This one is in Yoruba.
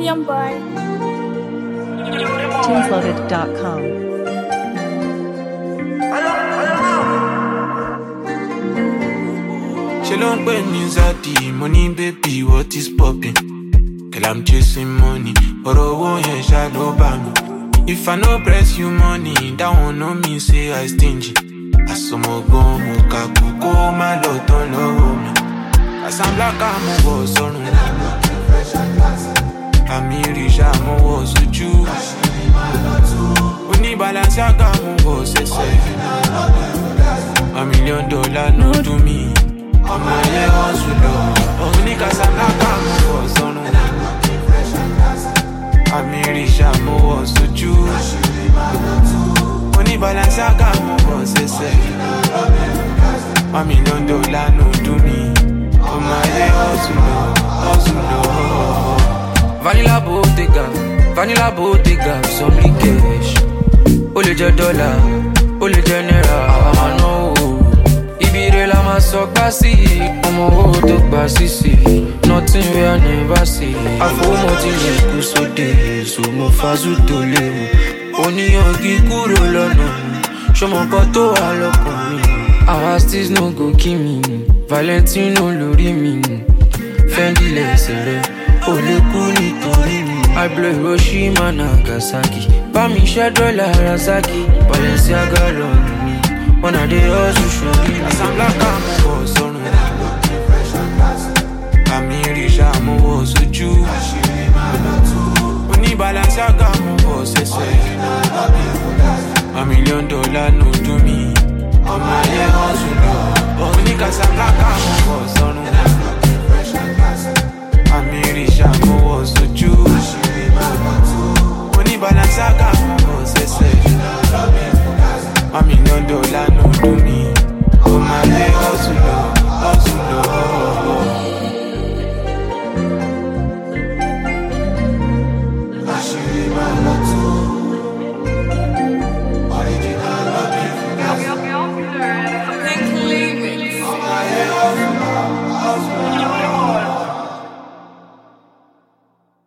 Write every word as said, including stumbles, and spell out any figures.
Young boy. Tunesloaded dot com. She don't pay me Zati, money baby, what is poppin'? Girl, I'm chasing money, but I won't hear shadow by me. If I no press you money, that won't know me say I stingy. I saw my go, muka kuko, my lot on low me. As I'm black, I'm a boss on me. I'm rich, I'm a boss with you. We need balance, I got my boss, a million dollar, no to me. I'm a year hustle, only cause I'm not coming for son. I'm rich, I'm a boss with you. Only balance, I got my boss, a million dollar, no to me. I'm a year hustle, hustle. Vanilla Bottega, Vanilla Bottega, some cash. Only the dollar, only the naira, I know. Ibire la ma so pasi, omo wo to pasi si. Nothing we I never see. Afo mo ti le ku so de, so mo fazu to le. Oniyan ki kúrò lọ́nà, ṣọmọ kan tó wà lọ́kàn mi. Our steez no go kill me, Valentino lórí mi. Fendi lẹ́sẹ̀ rẹ̀, ó lè kú nítorí mi. I blow Hiroshima Nagasaki, bá mi ṣẹ́ dọ́là Rasaki. Balenciaga lọ́nà mi, one of the hustle show me. As I'm black, I'm